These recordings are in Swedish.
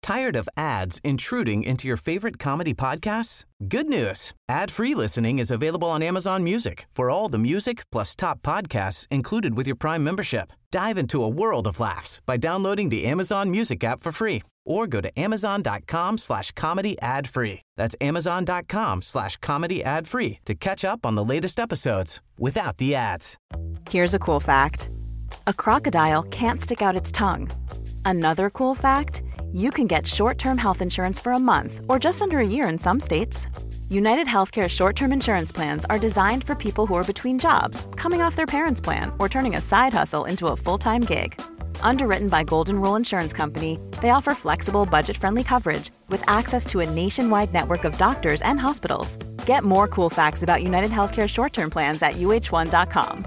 Tired of ads intruding into your favorite comedy podcasts? Good news. Ad-free listening is available on Amazon Music for all the music plus top podcasts included with your Prime membership. Dive into a world of laughs by downloading the Amazon Music app for free or go to amazon.com/comedy ad-free. That's amazon.com/comedy ad-free to catch up on the latest episodes without the ads. Here's a cool fact. A crocodile can't stick out its tongue. Another cool fact, you can get short-term health insurance for a month or just under a year in some states. United Healthcare short-term insurance plans are designed for people who are between jobs, coming off their parents' plan, or turning a side hustle into a full-time gig. Underwritten by Golden Rule Insurance Company, they offer flexible, budget-friendly coverage with access to a nationwide network of doctors and hospitals. Get more cool facts about United Healthcare short-term plans at uh1.com.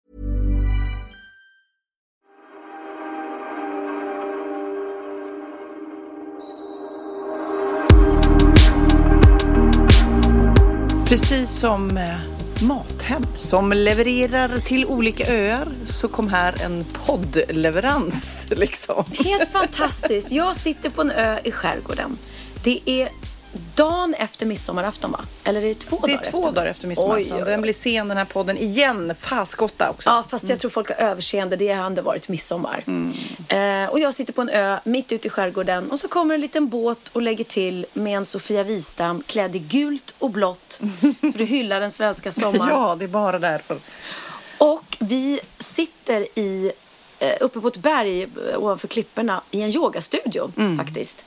Precis som Mathem som levererar till olika öar, så kom här en poddleverans liksom. Helt fantastiskt. Jag sitter på en ö i skärgården. Det är dagen efter midsommarafton, va? Eller är det 2 dagar efter? Det är 2 dagar efter midsommarafton. Oj. Den blir sen, den här podden igen. Faskotta också. Ja, fast jag tror folk har överseende. Det har ändå varit midsommar. Och jag sitter på en ö mitt ute i skärgården. Och så kommer en liten båt och lägger till med en Sofia Wistam klädd i gult och blått. För att hylla den svenska sommaren. Ja, det är bara därför. Och vi sitter uppe på ett berg ovanför klipporna i en yogastudio faktiskt.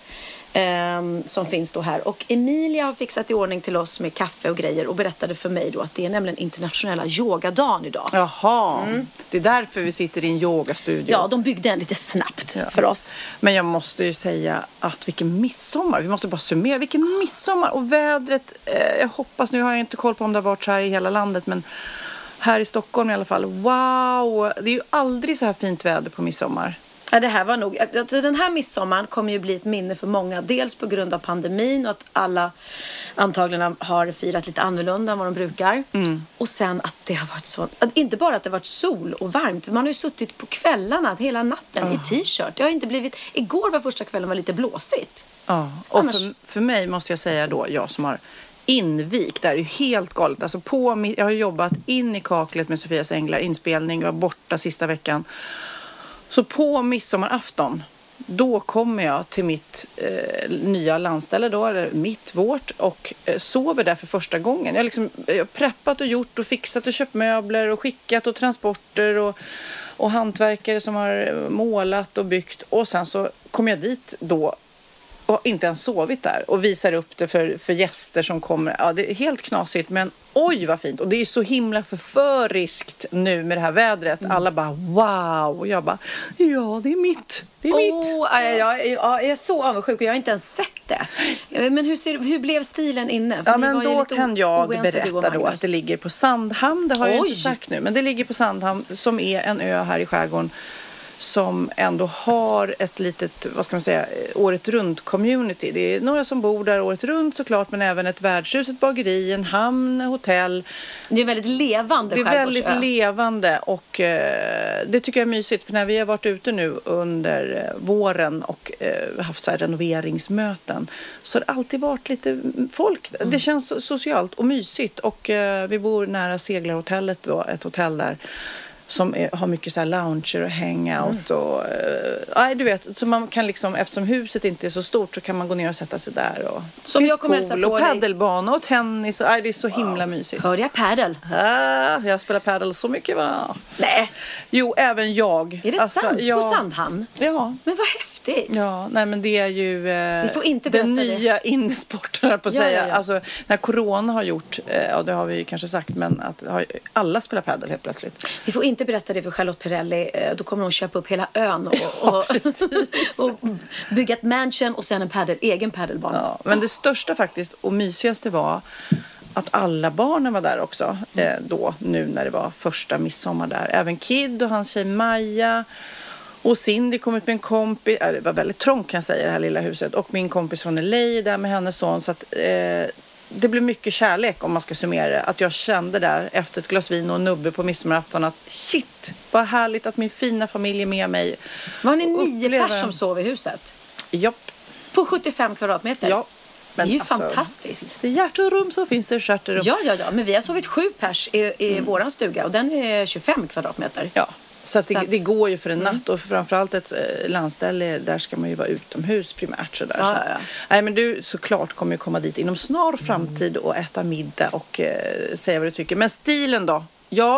Som finns då här. Och Emilia har fixat i ordning till oss med kaffe och grejer och berättade för mig då att det är nämligen internationella yogadagen idag. Jaha, det är därför vi sitter i en yogastudio. Ja, de byggde den lite snabbt för oss. Men jag måste ju säga att vilken midsommar. Vi måste bara summera. Vilken midsommar. Och vädret, jag hoppas, nu har jag inte koll på om det har varit så här i hela landet, men här i Stockholm i alla fall. Wow, det är ju aldrig så här fint väder på midsommar. Ja, det här var nog, alltså den här midsommaren kommer ju bli ett minne för många. Dels på grund av pandemin och att alla antagligen har firat lite annorlunda än vad de brukar. Och sen att det har varit så, inte bara att det har varit sol och varmt. Man har ju suttit på kvällarna hela natten i t-shirt. Det har inte blivit, igår var första kvällen var lite blåsigt. Ja, och för mig måste jag säga då, jag som har invigt, det är ju helt galet. Alltså jag har jobbat in i kaklet med Sofias Änglar, inspelning, var borta sista veckan. Så på midsommarafton, då kommer jag till mitt nya landställe då, eller vårt, och sover där för första gången. Jag har preppat och gjort och fixat och köpt möbler och skickat och transporter och hantverkare som har målat och byggt. Och sen så kommer jag dit då och inte ens sovit där och visar upp det för gäster som kommer. Ja, det är helt knasigt, men oj vad fint. Och det är så himla förföriskt nu med det här vädret. Alla bara wow. Och jag bara, ja det är mitt. Det är mitt. Jag är så avundsjuk och jag har inte ens sett det. Men hur blev stilen inne? För ja, men då kan jag berätta då att det ligger på Sandhamn. Det har jag inte sagt nu. Men det ligger på Sandhamn som är en ö här i skärgården som ändå har ett litet, vad ska man säga, året runt community. Det är några som bor där året runt såklart, men även ett värdshus, ett bageri, en hamn, hotell. Det är väldigt levande skärgårdsö. Det är väldigt levande och det tycker jag är mysigt, för när vi har varit ute nu under våren och haft så här renoveringsmöten så har det alltid varit lite folk. Det känns socialt och mysigt och vi bor nära Seglarhotellet då, ett hotell där som har mycket så här lounger och hangout och du vet, så man kan liksom, eftersom huset inte är så stort så kan man gå ner och sätta sig där och som jag kommer hälsa på och paddelbana och tennis och det är så himla mysigt. Hör jag paddel? Jag spelar paddel så mycket, va? Nej. Jo, även jag. Är det sant? På Sandhamn? Ja. Men vad häftigt. Ja, nej men det är ju vi får inte den nya innesporten på att säga. Ja. Alltså när corona har gjort, det har vi ju kanske sagt, men att alla spelar paddel helt plötsligt. Vi får inte berätta det för Charlotte Perrelli. Då kommer hon köpa upp hela ön och bygga ett mansion och sen en egen paddelbana. Ja, men det största faktiskt och mysigaste var att alla barnen var där också då, nu när det var första midsommar där. Även Kid och hans tjej Maja och Cindy kom ut med en kompis. Det var väldigt trångt kan jag säga, det här lilla huset. Och min kompis från LA där med hennes son. Så att det blev mycket kärlek, om man ska summera det. Att jag kände där efter ett glas vin och nubbe på midsommarafton att shit, vad härligt att min fina familj är med mig. Var ni 9 personer som sov i huset? Japp. På 75 kvadratmeter? Ja. Det är ju fantastiskt. Det är hjärterum så finns det stjärterum. Ja. Men vi har sovit 7 pers i våran stuga och den är 25 kvadratmeter. Ja. Så att det går ju för en natt och framförallt ett landställe, där ska man ju vara utomhus primärt. Så där. Ja. Nej, men du såklart kommer ju komma dit inom snar framtid och äta middag och säga vad du tycker. Men stilen då? Ja,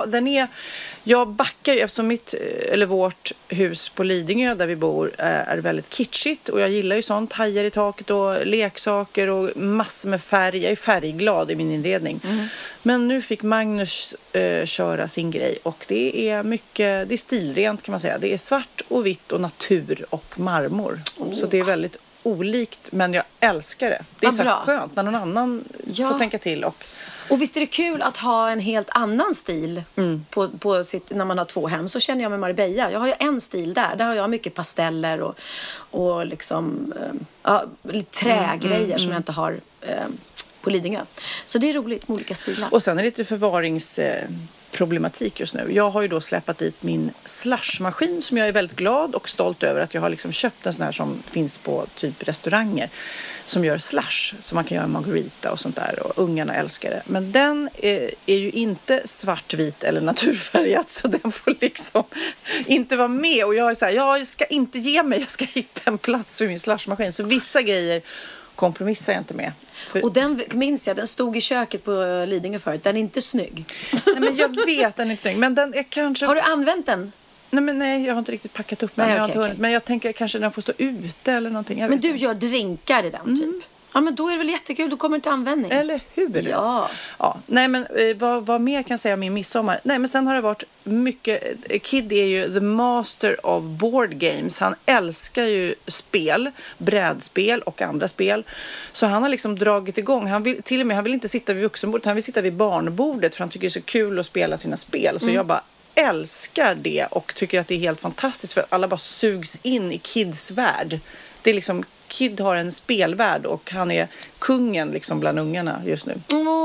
jag backar ju eftersom vårt hus på Lidingö där vi bor är väldigt kitschigt och jag gillar ju sånt, hajar i taket och leksaker och massor med färg. Jag är färgglad i min inredning. Men nu fick Magnus köra sin grej och det är stilrent kan man säga. Det är svart och vitt och natur och marmor. Så det är väldigt olikt, men jag älskar det. Det är så skönt när någon annan får tänka till och visst är det kul att ha en helt annan stil på sitt, när man har 2 hem. Så känner jag med Marbella. Jag har ju en stil där har jag mycket pasteller och liksom lite trägrejer som jag inte har på Lidingö. Så det är roligt med olika stilar. Och sen är det lite förvaringsproblematik just nu. Jag har ju då släppt dit min slushmaskin som jag är väldigt glad och stolt över att jag har liksom köpt en sån här som finns på typ restauranger som gör slush, så man kan göra margarita och sånt där och ungarna älskar det. Men den är ju inte svartvit eller naturfärgat så den får liksom inte vara med och jag är så här, jag ska inte ge mig, jag ska hitta en plats för min slushmaskin. Så vissa grejer kompromissar jag inte med. Och den minns jag, den stod i köket på Lidingö förut. Den är inte snygg. Nej, men jag vet den är inte snygg. Men den är kanske... Har du använt den? Nej, jag har inte riktigt packat upp den. Okay. Men jag tänker kanske den får stå ute eller någonting. Men du gör drinkar i den typ? Ja, men då är det väl jättekul. Då kommer det till användning. Eller hur? Ja. Nej, men vad mer kan jag säga om min midsommar? Nej, men sen har det varit mycket... Kid är ju the master of board games. Han älskar ju spel, brädspel och andra spel. Så han har liksom dragit igång. Han vill inte sitta vid vuxenbordet. Han vill sitta vid barnbordet för han tycker det är så kul att spela sina spel. Så jag bara älskar det och tycker att det är helt fantastiskt för att alla bara sugs in i Kids värld. Det är liksom... Kid har en spelvärld och han är kungen liksom bland ungarna just nu.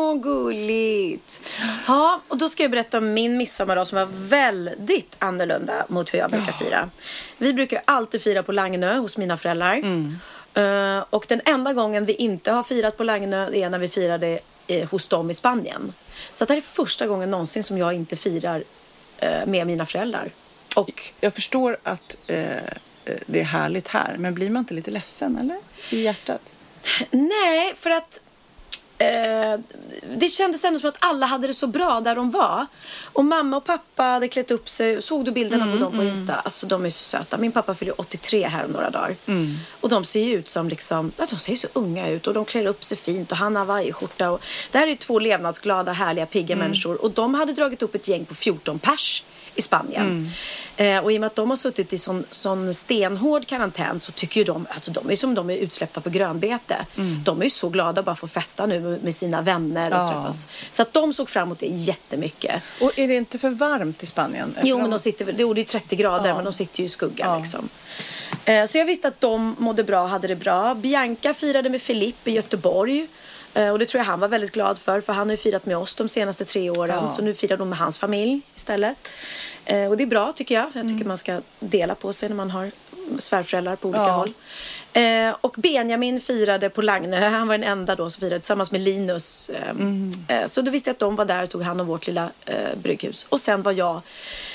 Gulligt. Ja, och då ska jag berätta om min midsommardag som var väldigt annorlunda mot hur jag brukar fira. Vi brukar alltid fira på Lagnö hos mina föräldrar. Och den enda gången vi inte har firat på Lagnö är när vi firade hos dem i Spanien. Så det här är första gången någonsin som jag inte firar med mina föräldrar. Och jag förstår att... det är härligt här. Men blir man inte lite ledsen, eller? I hjärtat? Nej, för att det kändes ändå som att alla hade det så bra där de var. Och mamma och pappa hade klätt upp sig. Såg du bilderna på dem på Insta? Alltså, de är så söta. Min pappa fyller 83 här om några dagar. Och de ser ju ut som liksom... Ja, de ser så unga ut. Och de klär upp sig fint. Och han har Hawaii-skjorta. Och det här är ju 2 levnadsglada, härliga, pigga människor. Och de hade dragit upp ett gäng på 14 pers i Spanien. Och i och med att de har suttit i sån stenhård karantän så tycker ju de, alltså de är som de är utsläppta på grönbete. De är ju så glada bara för att festa nu med sina vänner och träffas. Så att de såg fram emot det jättemycket. Och är det inte för varmt i Spanien? Jo, men det är ju 30 grader men de sitter ju i skuggan liksom. Så jag visste att de mådde bra och hade det bra. Bianca firade med Filip i Göteborg. Och det tror jag han var väldigt glad för han har ju firat med oss de senaste 3 åren. Så nu firar de med hans familj istället. Och det är bra tycker jag. För jag tycker man ska dela på sig när man har svärföräldrar på olika håll. Och Benjamin firade på Lagnö. Han var den enda då som firade tillsammans med Linus. Så då visste jag att de var där och tog hand om vårt lilla brygghus. Och sen var jag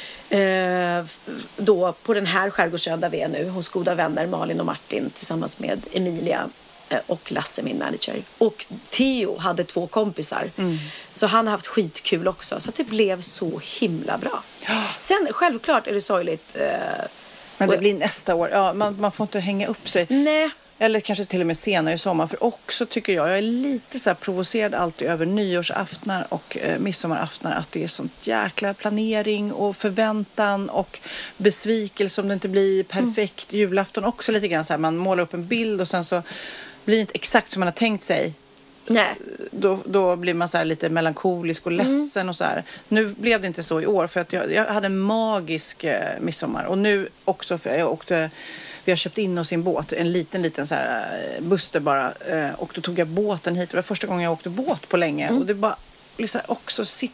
då på den här skärgårdsön där vi är nu hos goda vänner Malin och Martin tillsammans med Emilia och Lasse, min manager. Och Theo hade 2 kompisar. Så han har haft skitkul också. Så att det blev så himla bra. Sen självklart är det sorgligt. Men det blir nästa år. Ja, man får inte hänga upp sig. Nej. Eller kanske till och med senare i sommar. För också tycker jag är lite så här provocerad alltid över nyårsaftnar och midsommaraftnar. Att det är sånt jäkla planering och förväntan och besvikelse om det inte blir perfekt. Julafton också lite grann så här. Man målar upp en bild och sen så blir det inte exakt som man har tänkt sig. Nej. Då blir man så här lite melankolisk och ledsen och så här. Nu blev det inte så i år för att jag hade en magisk midsommar. Och nu också för vi har köpt in oss i en båt, en liten så här buster bara. Och då tog jag båten hit. Det var första gången jag åkte båt på länge. Och det bara liksom också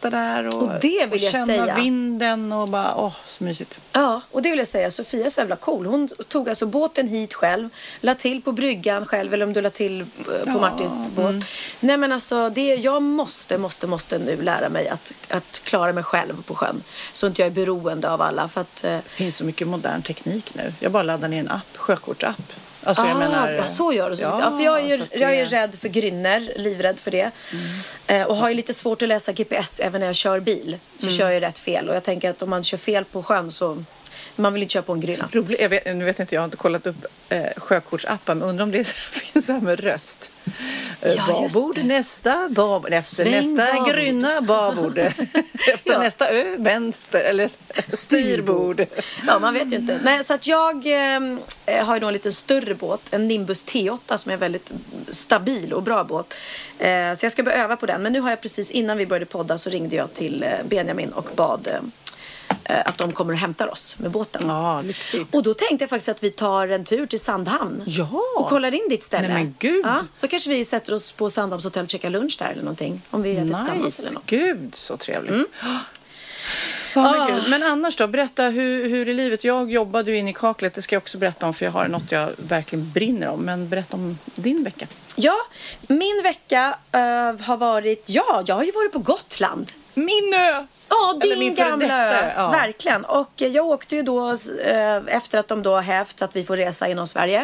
sitta där och det vill jag känna säga. vinden och bara, så mysigt. Ja, och det vill jag säga. Sofia är så jävla cool. Hon tog alltså båten hit själv, la till på bryggan själv, eller om du la till på Martins båt. Nej, men alltså, jag måste nu lära mig att klara mig själv på sjön. Så inte jag är beroende av alla. För att, det finns så mycket modern teknik nu. Jag bara laddar ner en app, sjökortsapp. Alltså, jag menar, så gör du. För jag är rädd för grynner, livrädd för det. Och har ju lite svårt att läsa GPS även när jag kör bil. Så kör jag rätt fel. Och jag tänker att om man kör fel på sjön så... Man vill inte köra på en grynna. Nu vet inte, jag har inte kollat upp sjökortsappen, men undrar om det finns här med röst. Babord, nästa, babord, efter Sväng nästa babord. Grynna, babord. Efter nästa vänster, eller styrbord. Ja, man vet ju inte. Nej, så att jag har ju då en lite större båt, en Nimbus T8 som är väldigt stabil och bra båt. Så jag ska börja öva på den. Men nu har jag precis innan vi började podda så ringde jag till Benjamin och bad att de kommer och hämtar oss med båten. Ja, lyxigt. Och då tänkte jag faktiskt att vi tar en tur till Sandhamn. Ja. Och kollar in ditt ställe. Nej, men gud. Ja, så kanske vi sätter oss på Sandhamns hotell och käkar lunch där eller någonting. Om vi äter tillsammans eller något. Gud, så trevligt. Men gud. Men annars då, berätta hur är livet? Jag jobbade ju in i kaklet, det ska jag också berätta om, för jag har något jag verkligen brinner om. Men berätta om din vecka. Ja, min vecka har varit, jag har ju varit på Gotland. Min ö! Ja, Eller din min gamla ö. ja. Verkligen. Och jag åkte ju då efter att de då har hävt så att vi får resa inom Sverige.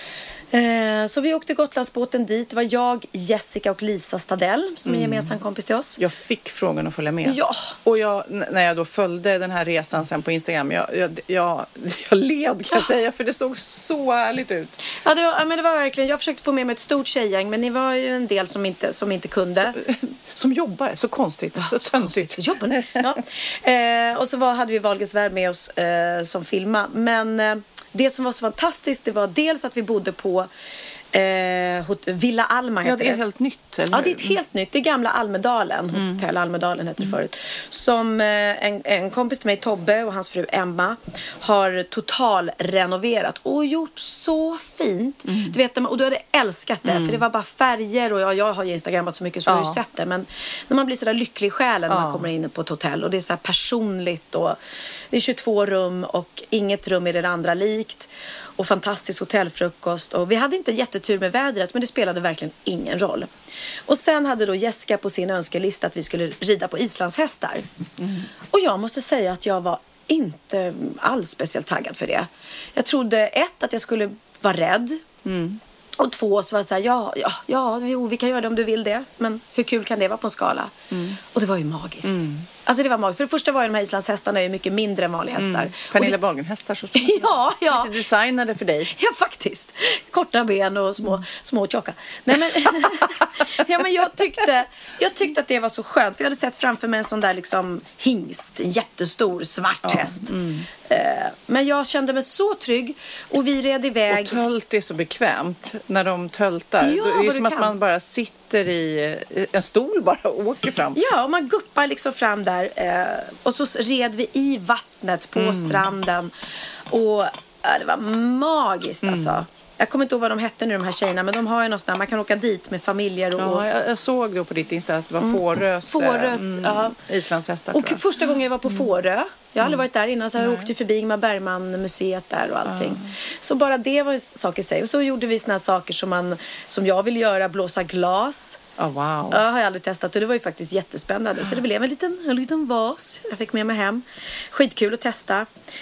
Så vi åkte Gotlandsbåten dit. Det var jag, Jessica och Lisa Stadell som är gemensam kompis till oss. Jag fick frågan att följa med. Ja. Och när jag då följde den här resan sen på Instagram, jag led kan jag säga, för det såg så härligt ut. Ja, det var verkligen, jag försökte få med mig ett stort tjejgäng, men ni var ju en del som inte kunde. Som jobbar, så konstigt, så töntigt. Jobbar. Ja. Och så hade vi Wahlgrens värld med oss som filma. Men det som var så fantastiskt, det var dels att vi bodde på Villa Alma heter det. Ja, det är helt nytt, eller? Ja, det är ett helt nytt. Det är gamla Almedalen. Hotell Almedalen heter det förut. Som en kompis till mig, Tobbe, och hans fru Emma har total renoverat och gjort så fint. Du vet, och du hade älskat det. För det var bara färger, och jag har ju instagrammat så mycket så jag har ju sett det. Men när man blir så där lycklig i själen när man kommer in på ett hotell och det är så här personligt, och det är 22 rum och inget rum är det andra likt. Och fantastisk hotellfrukost. Och vi hade inte jättetur med vädret, men det spelade verkligen ingen roll. Och sen hade då Jessica på sin önskelista att vi skulle rida på islandshästar. Och jag måste säga att jag var inte alls speciellt taggad för det. Jag trodde att jag skulle vara rädd. Och 2 så var jag så här, vi kan göra det om du vill det. Men hur kul kan det vara på en skala? Och det var ju magiskt. Alltså det var magiskt. För det första var ju de här islandshästarna ju mycket mindre än vanliga hästar. Pernilla Wahlgren-hästar så ja. Lite designade för dig. Ja, faktiskt. Korta ben och små tjocka. Nej, men, ja, men jag tyckte att det var så skönt. För jag hade sett framför mig en sån där liksom hingst. En jättestor svart häst. Men jag kände mig så trygg. Och vi red iväg. Och tölt är så bekvämt när de töltar. Ja, det är ju som kan. att man bara sitter i en stol bara och åker fram. Ja, och man guppar liksom fram där. Och så red vi i vattnet på stranden. Och det var magiskt alltså. Jag kommer inte ihåg vad de hette nu, de här tjejerna. Men de har ju någonstans, man kan åka dit med familjer. Och, jag såg då på ditt Insta att det var Fårös islandshästar. Och första gången jag var på Fårö. Jag har aldrig varit där innan, så jag åkte förbi Ingmar Bergman-museet där och allting. Så bara det var saker i sig. Och så gjorde vi såna här saker som jag ville göra, blåsa glas. Wow. Ja, har jag aldrig testat, och det var ju faktiskt jättespännande. Så det blev en liten vas jag fick med mig hem. Skitkul att testa.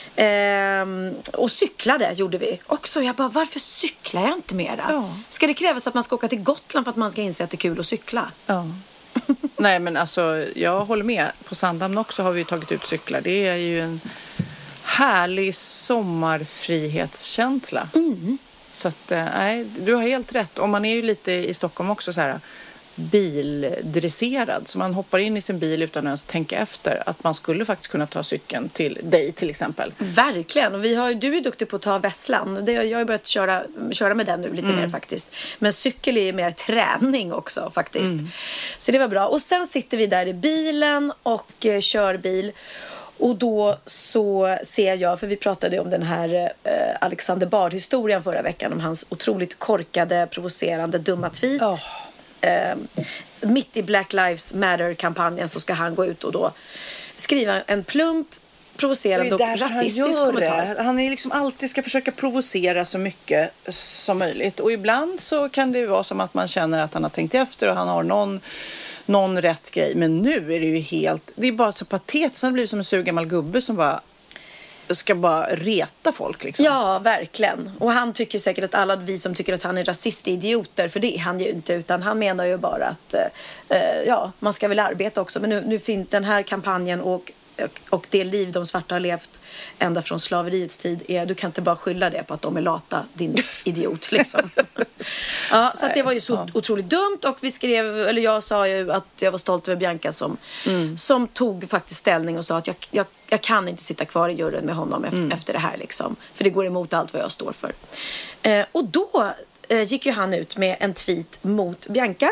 Och cyklade gjorde vi också. Jag bara, varför cyklar jag inte mera? Ja. Ska det krävas att man ska åka till Gotland för att man ska inse att det är kul att cykla? Ja. Nej, men alltså jag håller med. På Sandhamn också har vi tagit ut cyklar. Det är ju en härlig sommarfrihetskänsla. Så att, nej, du har helt rätt. Och man är ju lite i Stockholm också så här bildresserad. Så man hoppar in i sin bil utan att ens tänka efter. Att man skulle faktiskt kunna ta cykeln till dig till exempel. Verkligen. Och du är duktig på att ta Vässlan. Jag har börjat köra med den nu lite mer faktiskt. Men cykel är mer träning också faktiskt. Så det var bra. Och sen sitter vi där i bilen och kör bil. Och då så ser jag, för vi pratade om den här Alexander Bard-historien förra veckan. Om hans otroligt korkade, provocerande, dumma tweet. mitt i Black Lives Matter-kampanjen så ska han gå ut och då skriva en plump, provocerande och rasistisk kommentar. Han är liksom alltid ska försöka provocera så mycket som möjligt. Och ibland så kan det vara som att man känner att han har tänkt efter och han har någon rätt grej. Men nu är det ju det är bara så patetiskt. Han blir som en surgammal gubbe som ska bara reta folk liksom. Ja, verkligen. Och han tycker säkert att alla vi som tycker att han är rasist är idioter, för det är han ju inte, utan han menar ju bara att man ska väl arbeta också. Men nu finns den här kampanjen och det liv de svarta har levt ända från slaveriets tid du kan inte bara skylla det på att de är lata, din idiot liksom. Ja, så att det var ju så otroligt dumt, och jag sa ju att jag var stolt över Bianca som tog faktiskt ställning och sa att jag kan inte sitta kvar i juryn med honom efter det här liksom, för det går emot allt vad jag står för. Och då gick ju han ut med en tweet mot Bianca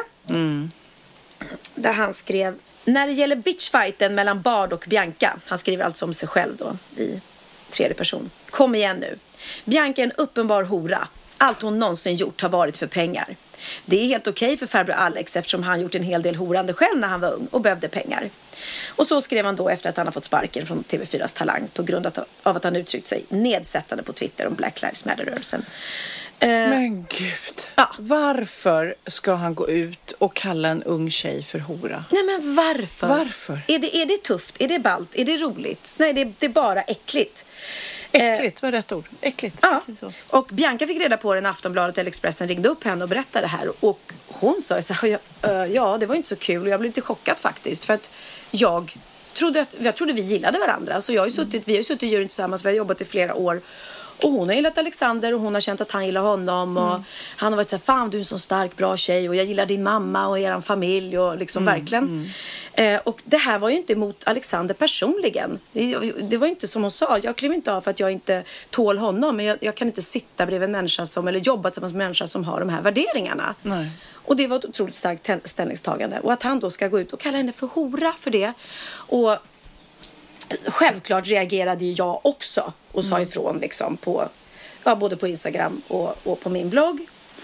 där han skrev: när det gäller bitchfighten mellan Bard och Bianca, han skriver alltså om sig själv då i tredje person. Kom igen nu. Bianca är en uppenbar hora. Allt hon någonsin gjort har varit för pengar. Det är helt okej för farbror Alex eftersom han gjort en hel del horande själv när han var ung och behövde pengar. Och så skrev han då efter att han har fått sparken från TV4s Talang på grund av att han uttryckt sig nedsättande på Twitter om Black Lives Matter-rörelsen. Men gud, varför ska han gå ut och kalla en ung tjej för hora? Nej, men varför? Varför? Är det tufft? Är det ballt? Är det roligt? Nej, det är bara äckligt. Äckligt var rätt ord. Äckligt. Ja. Och Bianca fick reda på det när Aftonbladet eller Expressen ringde upp henne och berättade det här. Och hon sa så här, det var inte så kul. Och jag blev lite chockad faktiskt. För att jag trodde vi gillade varandra. Så vi har ju suttit i juryn tillsammans. Vi har jobbat i flera år. Och hon har gillat Alexander och hon har känt att han gillar honom. Och han har varit så här, fan du är en så stark, bra tjej. Och jag gillar din mamma och eran familj. Och liksom verkligen. Och det här var ju inte emot Alexander personligen. Det var inte som hon sa. Jag klev inte av för att jag inte tål honom. Men jag kan inte sitta bredvid en människa eller jobba tillsammans med en människa som har de här värderingarna. Nej. Och det var ett otroligt starkt ställningstagande. Och att han då ska gå ut och kalla henne för hora för det. Och självklart reagerade ju jag också och sa ifrån liksom både på Instagram och på min blogg.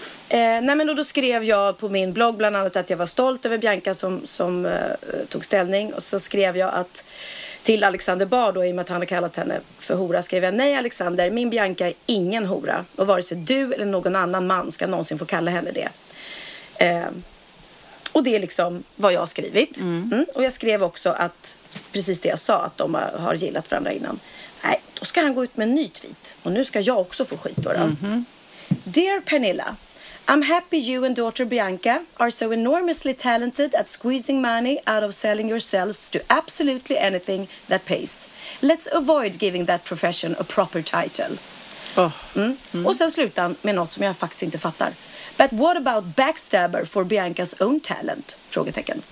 Då skrev jag på min blogg bland annat att jag var stolt över Bianca som tog ställning. Och så skrev jag att till Alexander Bard då, i och med att han har kallat henne för hora, skrev jag: nej Alexander, min Bianca är ingen hora. Och vare sig du eller någon annan man ska någonsin få kalla henne det. Och det är liksom vad jag har skrivit. Och jag skrev också att precis det jag sa, att de har gillat varandra innan. Nej, då ska han gå ut med en ny tweet. Och nu ska jag också få skit då. Dear Pernilla, I'm happy you and daughter Bianca are so enormously talented at squeezing money out of selling yourselves to absolutely anything that pays. Let's avoid giving that profession a proper title. Och sen slutar han med något som jag faktiskt inte fattar. But what about backstabber for Biancas own talent? Frågetecken.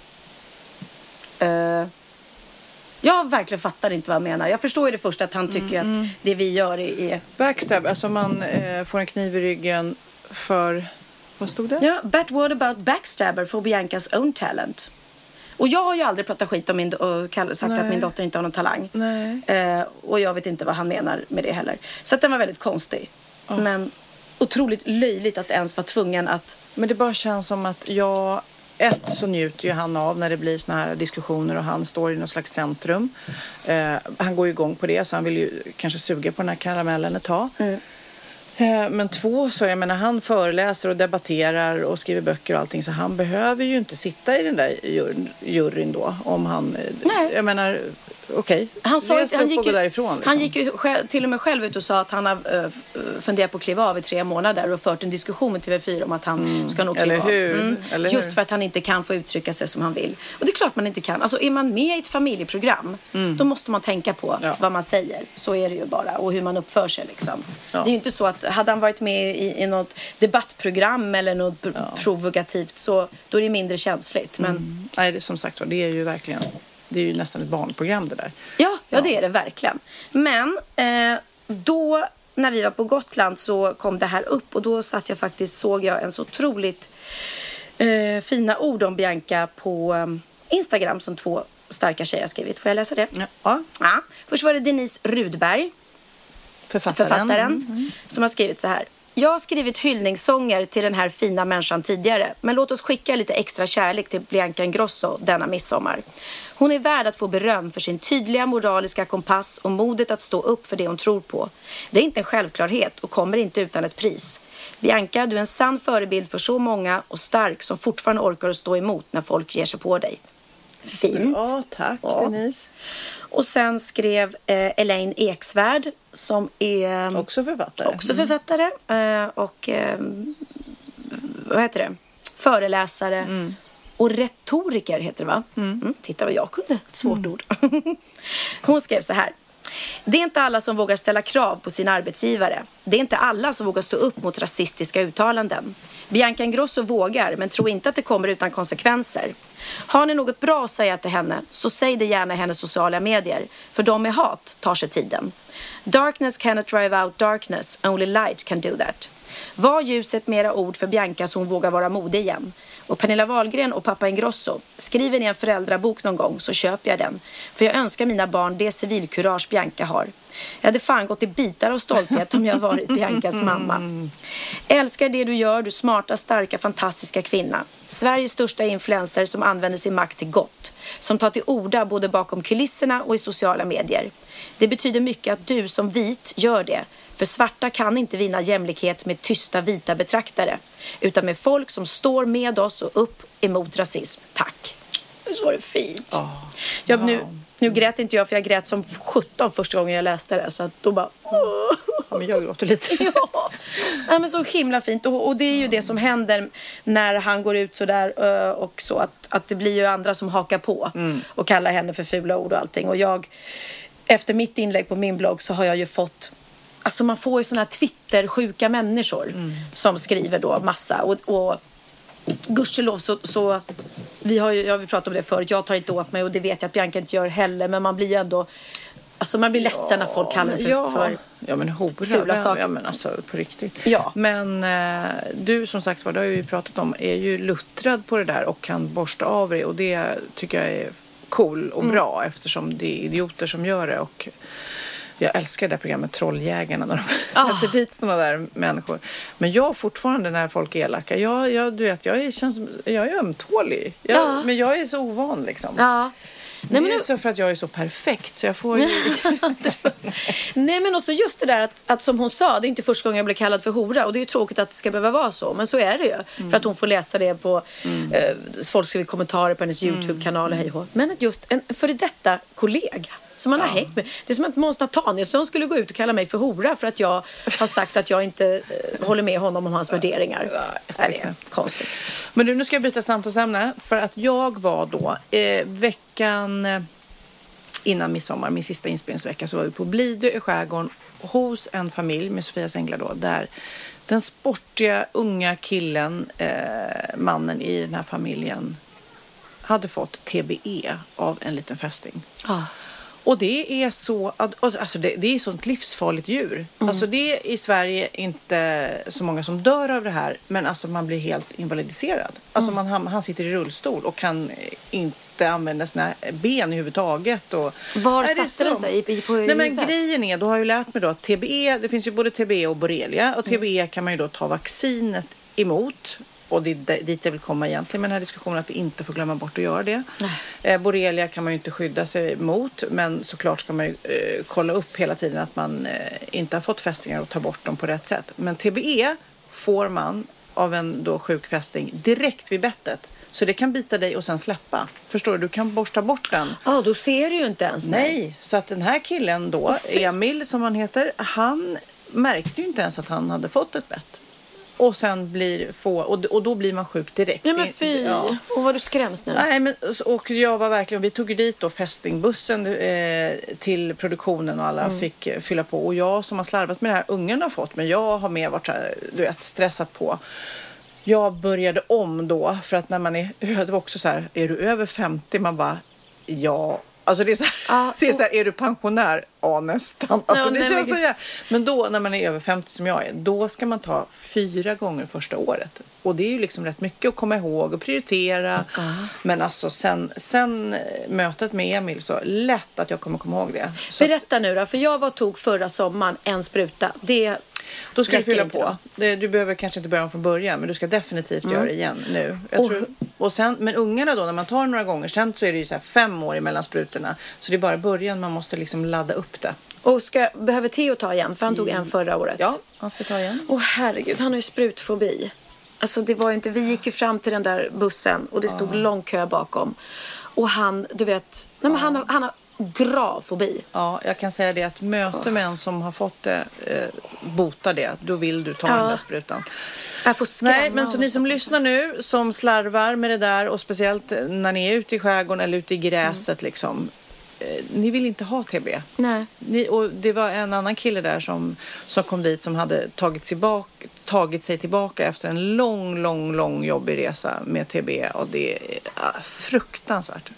Jag verkligen fattar inte vad han menar. Jag förstår ju det första att han tycker att det vi gör är... Backstab, alltså man får en kniv i ryggen för... Vad stod det? Ja, but what about backstabber for Biancas own talent? Och jag har ju aldrig pratat skit om sagt att min dotter inte har någon talang. Och jag vet inte vad han menar med det heller. Så att den var väldigt konstig. Men otroligt löjligt att ens vara tvungen att... Men det bara känns som att så njuter ju han av när det blir såna här diskussioner och han står i någon slags centrum. Han går ju igång på det, så han vill ju kanske suga på den här karamellen ett tag. Men 2, så jag menar, han föreläser och debatterar och skriver böcker och allting, så han behöver ju inte sitta i den där juryn då, om han... Nej. Jag menar, okej. Han gick ju till och med själv ut och sa att han har funderat på att kliva av i 3 månader och fört en diskussion med TV4 om att han ska nog kliva av. Eller just för att han inte kan få uttrycka sig som han vill. Och det är klart man inte kan. Alltså är man med i ett familjeprogram, då måste man tänka på vad man säger. Så är det ju bara. Och hur man uppför sig liksom. Det är ju inte så att hade han varit med i något debattprogram eller något provokativt, så då är det mindre känsligt. Men... Nej, det, som sagt, det är ju verkligen... Det är ju nästan ett barnprogram det där. Ja, det är det verkligen. Men då när vi var på Gotland så kom det här upp. Och då såg jag en så otroligt fina ord om Bianca på Instagram som 2 starka tjejer har skrivit. Får jag läsa det? Ja. Först var det Denise Rudberg, författaren som har skrivit så här. Jag har skrivit hyllningssånger till den här fina människan tidigare, men låt oss skicka lite extra kärlek till Bianca Ingrosso denna midsommar. Hon är värd att få beröm för sin tydliga moraliska kompass och modet att stå upp för det hon tror på. Det är inte en självklarhet och kommer inte utan ett pris. Bianca, du är en sann förebild för så många och stark som fortfarande orkar att stå emot när folk ger sig på dig. Fint. Ja, tack Denise. Och sen skrev Elaine Eksvärd som är också författare. Och vad heter det? Föreläsare och retoriker heter det, va? Titta vad jag kunde, ett svårt ord. Hon skrev så här: det är inte alla som vågar ställa krav på sin arbetsgivare. Det är inte alla som vågar stå upp mot rasistiska uttalanden. Bianca Ingrosso vågar, men tro inte att det kommer utan konsekvenser. Har ni något bra att säga till henne, så säg det gärna i hennes sociala medier. För de med hat tar sig tiden. Darkness cannot drive out darkness. Only light can do that. Var ljuset mera ord för Bianca så hon vågar vara modig igen. Och Pernilla Wahlgren och pappa Ingrosso, skriver ni en föräldrabok någon gång så köper jag den. För jag önskar mina barn det civilkurage Bianca har. Jag hade fan gått i bitar av stolthet om jag varit Biancas mamma. Älskar det du gör, du smarta, starka, fantastiska kvinna. Sveriges största influencer som använder sin makt till gott. Som tar till orda både bakom kulisserna och i sociala medier. Det betyder mycket att du som vit gör det. För svarta kan inte vinna jämlikhet med tysta vita betraktare. Utan med folk som står med oss och upp emot rasism. Tack. Så var det fint. Nu grät inte jag, för jag grät som 17 första gången jag läste det. Så att då bara... Ja, men jag gråter lite. Ja, men så himla fint. Och det är ju det som händer när han går ut så där och så. Att det blir ju andra som hakar på. Och kallar henne för fula ord och allting. Och jag, efter mitt inlägg på min blogg så har jag ju fått... Alltså man får ju såna här Twitter-sjuka människor som skriver då massa. Och gudskelov så jag har pratat om det förut. Jag tar inte åt mig och det vet jag att Bianca inte gör heller. Men man blir ju ändå... Alltså man blir ledsen när folk kallar för men hora, fula saker. Ja, men alltså på riktigt. Ja. Men du som sagt var, det har ju pratat om, är ju luttrad på det där och kan borsta av det. Och det tycker jag är cool och bra eftersom det är idioter som gör det. Och jag älskar det där programmet Trolljägarna när de sätter dit sådana där människor. Men jag fortfarande när folk är elaka, du vet, jag är ömtålig. Men jag är så ovan liksom. Ja. Nej, men det är så för att jag är så perfekt så jag får ju... Nej, men också just det där att som hon sa, det är inte första gången jag blir kallad för hora. Och det är ju tråkigt att det ska behöva vara så. Men så är det ju. För att hon får läsa det på folk skriver kommentarer på hennes YouTube-kanal och hej och. Men att just en före detta kollega som man har hängt med. Det är som att Måns Nathanielsson skulle gå ut och kalla mig för hora för att jag har sagt att jag inte håller med honom om hans värderingar. Det är konstigt. Men nu ska jag byta samtalsämne för att jag var då veckan innan midsommar, min sista inspelningsvecka, så var vi på Blidö i skärgården hos en familj med Sofias änglar då, där den sportiga unga killen, mannen i den här familjen, hade fått TBE av en liten fästing. Och det är så, alltså det är sånt livsfarligt djur. Alltså det är i Sverige inte så många som dör av det här, men alltså man blir helt invalidiserad. Alltså han sitter i rullstol och kan inte använda sina ben överhuvudtaget. Och var satte den sig? Nej, men grejen är, då har jag ju lärt mig då att TBE, det finns ju både TBE och borrelia. Och TBE kan man ju då ta vaccinet emot. Och det är dit jag vill komma egentligen med den här diskussionen, att vi inte får glömma bort att göra det. Borrelia kan man ju inte skydda sig mot, men såklart ska man ju kolla upp hela tiden att man inte har fått fästingar och ta bort dem på rätt sätt. Men TBE får man av en då sjuk fästing direkt vid bettet. Så det kan bita dig och sen släppa. Förstår du? Du kan borsta bort den. Då ser du ju inte ens. Nej, så att den här killen då, Emil som han heter, han märkte ju inte ens att han hade fått ett bett. Och sen och då blir man sjuk direkt. Ja, men fy. Ja. Och vad du skräms nu. Nej, men och jag var verkligen, vi tog dit då fästingbussen till produktionen och alla fick fylla på. Och jag som har slarvat med det här, ungen har fått, men jag har mer varit så här, du vet, stressat på. Jag började om då, för att när man det var också så här, är du över 50? Man bara, ja. Alltså det är så här, är du pensionär? Ja, nästan. Alltså det känns så här. Men då, när man är över 50 som jag är, då ska man ta 4 gånger första året. Och det är ju liksom rätt mycket att komma ihåg och prioritera. Men alltså sen mötet med Emil, så lätt att jag kommer komma ihåg det. Så berätta nu då, för jag tog förra sommaren en spruta. Då ska du Räcker fylla inte på. Du behöver kanske inte börja om från början, men du ska definitivt göra det igen nu. Och sen, men ungarna då, när man tar några gånger, sen så är det ju så här 5 år mellan sprutorna. Så det är bara början man måste liksom ladda upp det. Och behöver Theo ta igen? För han tog en förra året. Ja, han ska ta igen. Herregud, han har ju sprutfobi. Alltså det var ju inte, vi gick ju fram till den där bussen och det stod lång kö bakom. Och han, du vet, nej men han har grav fobi. Ja, jag kan säga det att möte med en som har fått det, bota det, då vill du ta den där sprutan. Jag får skrämma. Nej, men så ni som lyssnar nu, som slarvar med det där, och speciellt när ni är ute i skärgården eller ute i gräset liksom, ni vill inte ha TB. Nej. Och det var en annan kille där som kom dit, som hade tagit sig tillbaka efter en lång jobbig resa med TB, och det är fruktansvärt.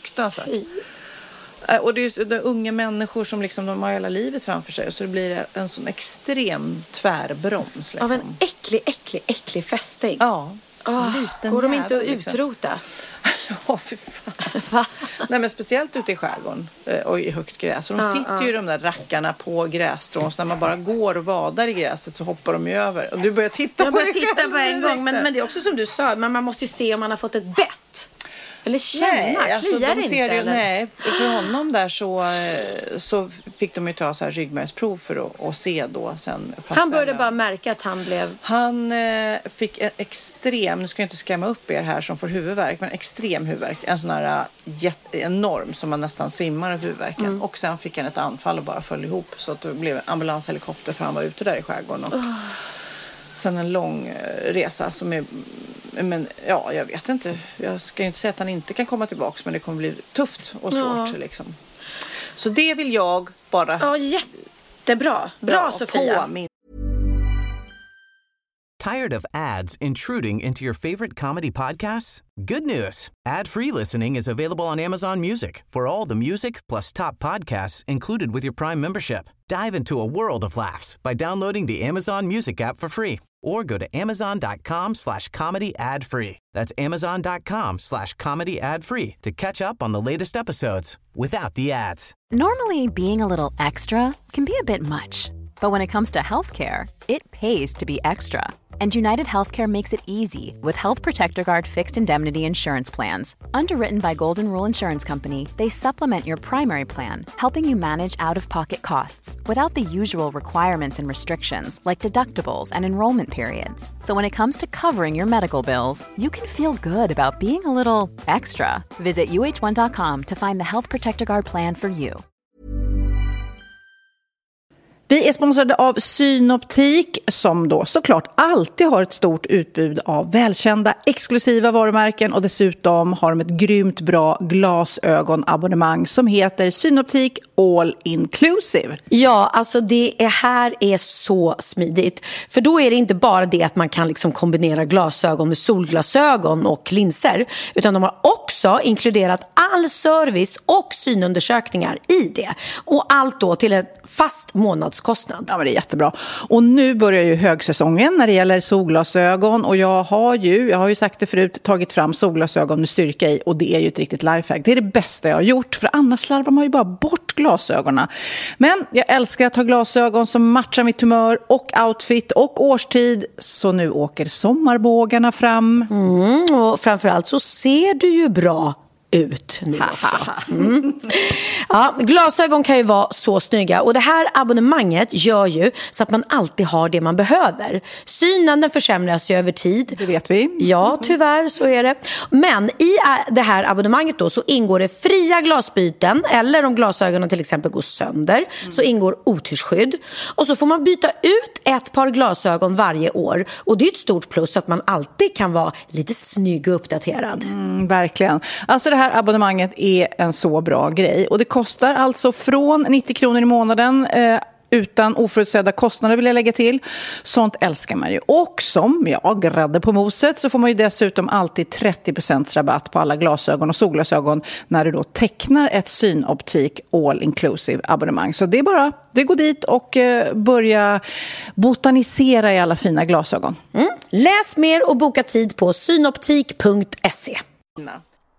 Och det är ju unga människor som liksom, de har hela livet framför sig, så det blir en sån extrem tvärbroms liksom. Av en äcklig fästing. Ja. Liten går de inte att liksom utrota? Ja, för fan. Nej, men speciellt ute i skärgården och i högt gräs. Och de sitter ju de där rackarna på grässtrån. Så när man bara går och vadar i gräset så hoppar de ju över. Och du börjar titta på en gång. Men det är också som du sa, men man måste ju se om man har fått ett bett. Eller känna, kliar det inte? Eller? Nej, för honom där så fick de ju ta så här ryggmärgsprov för att se då sen. Han började bara märka att han blev... Han fick en extrem, nu ska jag inte skrämma upp er här som får huvudvärk, men extrem huvudvärk. En sån här enorm som man nästan svimmar av huvudvärken. Och sen fick han ett anfall och bara föll ihop, så att det blev en ambulanshelikopter för han var ute där i skärgården. Och sen en lång resa som är... Men ja, jag vet inte. Jag ska ju inte säga att han inte kan komma tillbaka, men det kommer bli tufft och svårt liksom. Så det vill jag bara... Ja, jättebra. Bra, Sofia. Tired of ads intruding into your favorite comedy podcasts? Good news. Ad-free listening is available on Amazon Music for all the music plus top podcasts included with your Prime membership. Dive into a world of laughs by downloading the Amazon Music app for free or go to amazon.com/comedy ad-free. That's amazon.com/comedy ad-free to catch up on the latest episodes without the ads. Normally, being a little extra can be a bit much. But when it comes to healthcare, it pays to be extra. And United Healthcare makes it easy with Health Protector Guard fixed indemnity insurance plans. Underwritten by Golden Rule Insurance Company, they supplement your primary plan, helping you manage out-of-pocket costs without the usual requirements and restrictions like deductibles and enrollment periods. So when it comes to covering your medical bills, you can feel good about being a little extra. Visit uh1.com to find the Health Protector Guard plan for you. Vi är sponsrade av Synoptik, som då såklart alltid har ett stort utbud av välkända exklusiva varumärken, och dessutom har de ett grymt bra glasögonabonnemang som heter Synoptik All Inclusive. Ja, alltså det här är så smidigt. För då är det inte bara det att man kan liksom kombinera glasögon med solglasögon och linser, utan de har också inkluderat all service och synundersökningar i det. Och allt då till ett fast månadskostnad. Ja, men det är jättebra. Och nu börjar ju högsäsongen när det gäller solglasögon, och jag har ju sagt det förut, tagit fram solglasögon med styrka i, och det är ju ett riktigt lifehack. Det är det bästa jag har gjort, för annars slarvar man ju bara bort glasögonen. Men jag älskar att ha glasögon som matchar mitt humör och outfit och årstid, så nu åker sommarbågarna fram. Och framförallt så ser du ju bra ut nu också. Ja, glasögon kan ju vara så snygga, och det här abonnemanget gör ju så att man alltid har det man behöver. Synen, den försämras ju över tid. Det vet vi. Ja, tyvärr så är det. Men i det här abonnemanget då så ingår det fria glasbyten, eller om glasögonen till exempel går sönder så ingår otyrsskydd. Och så får man byta ut ett par glasögon varje år, och det är ett stort plus att man alltid kan vara lite snygg och uppdaterad. Verkligen. Alltså det här abonnemanget är en så bra grej, och det kostar alltså från 90 kronor i månaden utan oförutsedda kostnader, vill jag lägga till. Sånt älskar man ju. Och som jag grädde på moset, så får man ju dessutom alltid 30% rabatt på alla glasögon och solglasögon när du då tecknar ett Synoptik All Inclusive abonnemang. Så det är bara, det går dit och börja botanisera i alla fina glasögon. Läs mer och boka tid på synoptik.se.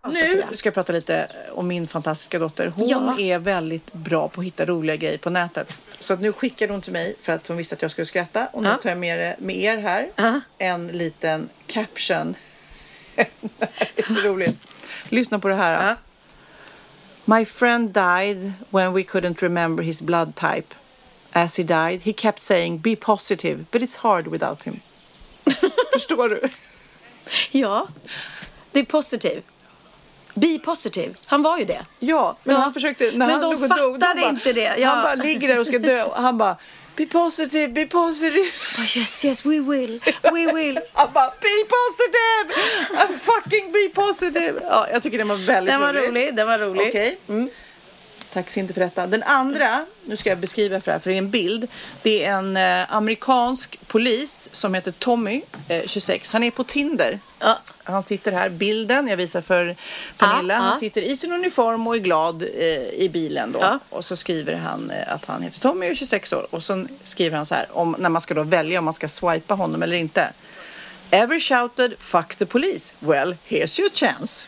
Nu ska jag prata lite om min fantastiska dotter. Hon är väldigt bra på att hitta roliga grejer på nätet. Så att nu skickade hon till mig för att hon visste att jag skulle skratta. Och nu tar jag med er här en liten caption. Det är så roligt. Lyssna på det här. My friend died when we couldn't remember his blood type. As he died, he kept saying be positive, but it's hard without him. Förstår du? Ja, det är positiv. Be positive. Han var ju det. Ja, men han försökte... När men han de fattade inte det. Ja. Han bara ligger där och ska dö. Och han bara, be positive, be positive. Yes, we will. Han bara, be positive! I'm fucking be positive. Ja, jag tycker den var väldigt rolig. Den var rolig. Okej. Tack så inte för detta. Den andra, nu ska jag beskriva för det är en bild. Det är en amerikansk polis som heter Tommy, 26. Han är på Tinder. Ja. Han sitter här, bilden, jag visar för Pernilla. Han sitter i sin uniform och är glad i bilen då. Ja. Och så skriver han att han heter Tommy och är 26 år. Och så skriver han så här, när man ska då välja om man ska swipa honom eller inte. Ever shouted, fuck the police? Well, here's your chance.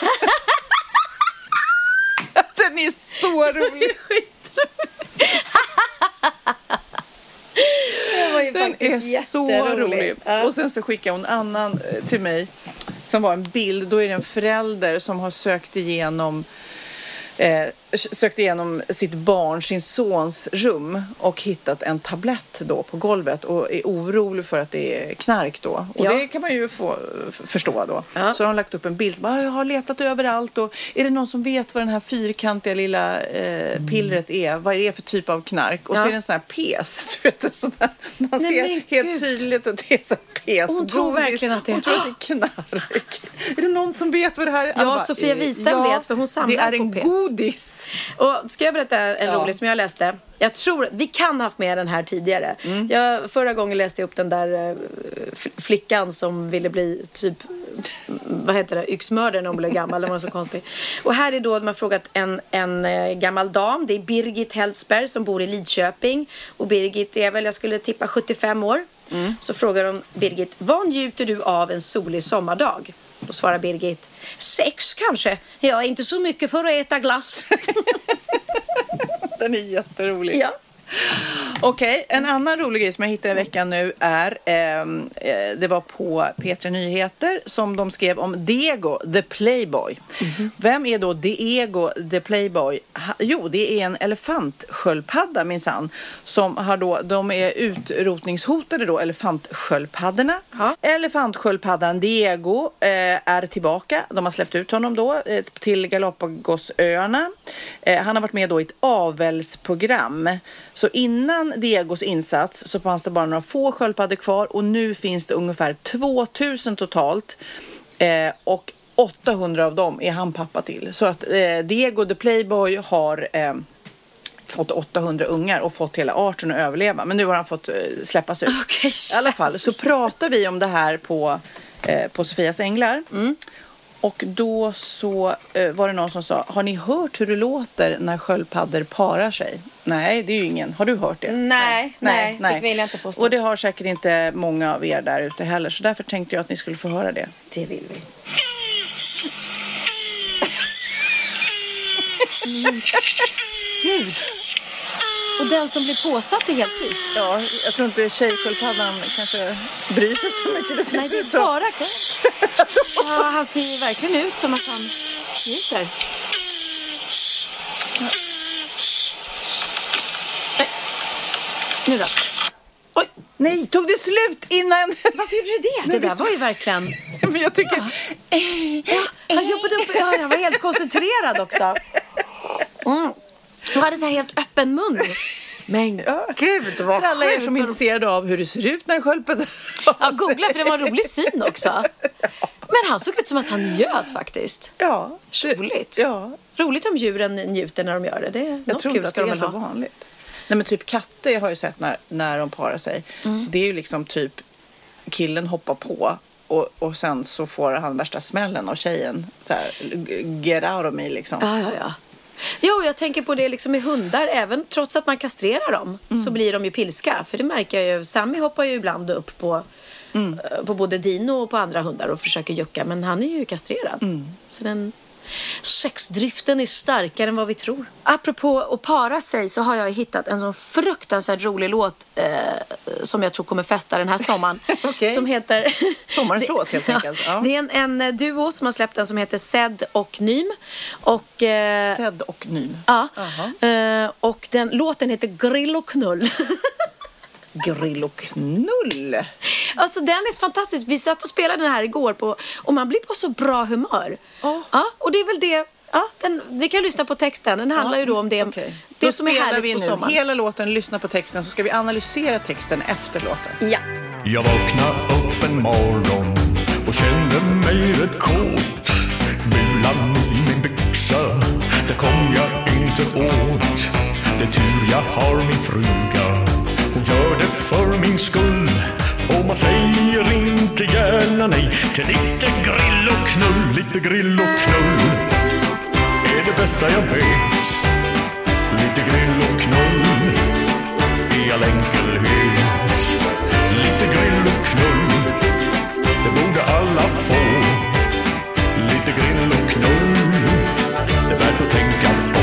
Den är så rolig. Den är så rolig. Och sen så skickar hon annan till mig som var en bild. Då är det en förälder som har sökt igenom sitt barn, sin sons rum och hittat en tablett då på golvet och är orolig för att det är knark då. Och det kan man ju förstå då. Ja. Så har de lagt upp en bild som bara, jag har letat överallt och är det någon som vet vad den här fyrkantiga lilla pillret är? Vad är det för typ av knark? Och så är det en sån här pes. Du vet, sån här, man ser helt tydligt att det är så pes. Hon tror verkligen att det är knark. Är det någon som vet vad det här är? Ja, Sofia Wistam vet för hon samlar på pes. Godis. Och ska jag berätta en rolig som jag läste? Jag tror, vi kan ha haft med den här tidigare. Förra gången läste jag upp den där flickan som ville bli typ, vad heter det, yxmördare när hon blev gammal. Det var så konstigt. Och här är då, de har frågat en gammal dam. Det är Birgit Hellsberg som bor i Lidköping. Och Birgit är väl, jag skulle tippa 75 år. Så frågar de Birgit, vad njuter du av en solig sommardag? Då svarar Birgit, 6 kanske. Jag är inte så mycket för att äta glass. Den är jätterolig. Ja. Okej, en annan rolig grej som jag hittade i veckan nu är det var på P3 Nyheter som de skrev om Diego the Playboy. Vem är då Diego the Playboy? Jo, det är en elefantsköldpadda minsann som har då, de är utrotningshotade då, elefantsköldpaddorna. Elefantsköldpaddan Diego är tillbaka. De har släppt ut honom då till Galapagosöarna. Han har varit med då i ett avelsprogram. Så innan Diegos insats så fanns det bara några få sköldpaddor kvar och nu finns det ungefär 2000 totalt och 800 av dem är han pappa till. Så att Diego the Playboy har fått 800 ungar och fått hela arten att överleva. Men nu har han fått släppas ut. Okay, i alla fall så pratar vi om det här på Sofias änglar. Och då så var det någon som sa, har ni hört hur det låter när sköldpaddor parar sig? Nej, det är ju ingen. Har du hört det? Nej. Det vill jag inte påstå. Och det har säkert inte många av er där ute heller. Så därför tänkte jag att ni skulle få höra det. Det vill vi. Gud. Och den som blir påsatt är helt tyst. Ja, jag tror inte tjejsköldpaddan kanske bryr sig så mycket. Nej, det är bara ja, han ser verkligen ut som att han njuter. Nu då. Oj, nej, tog det slut innan? Varför gjorde det? Det där var ju verkligen... Men jag tycker... han jobbade upp... Han var helt koncentrerad också. Han hade så här helt öppen mun. Men gud, vad för alla er som är intresserade av hur det ser ut när sköldpaddan... Ja, googla för det var en rolig syn också. Men han såg ut som att han njöt faktiskt. Ja, roligt. Ja. Roligt om djuren njuter när de gör det. Det är jag tror inte det är så vanligt. Nej, men typ katter jag har ju sett när de parar sig. Det är ju liksom typ killen hoppar på och sen så får han värsta smällen av tjejen. Så här, get out of me liksom. Ja. Jo, jag tänker på det liksom med hundar. Även trots att man kastrerar dem så blir de ju pilska. För det märker jag ju. Sammy hoppar ju ibland upp på på både Dino och på andra hundar och försöker jucka. Men han är ju kastrerad. Så den sexdriften är starkare än vad vi tror. Apropå att para sig så har jag hittat en sån fruktansvärt rolig låt som jag tror kommer festa den här sommaren. Okay. Som heter... Sommarens låt helt enkelt. Ja. Det är en duo som har släppt den som heter Zed och Nym. Zed och Nym? Ja. Och låten heter Grill och knull. Grill och knull. Alltså den är fantastisk. Vi satt och spelade den här igår och man blir på så bra humör. Ja, och det är väl det. Ja, vi kan lyssna på texten. Den handlar ju då om det, det som är härligt på sommaren. Hela låten, lyssna på texten, så ska vi analysera texten efter låten. Ja. Jag vaknade upp en morgon och kände mig rätt kåt. Bulan i min byxa, det kom jag inte åt. Det tur jag har min fruga, hon gör det för min skull. Och man säger inte gärna nej till lite grill och knull. Lite grill och knull är det bästa jag vet. Lite grill och knull i all enkelhet. Lite grill och knull, det borde alla få. Lite grill och knull, det är värt att tänka på.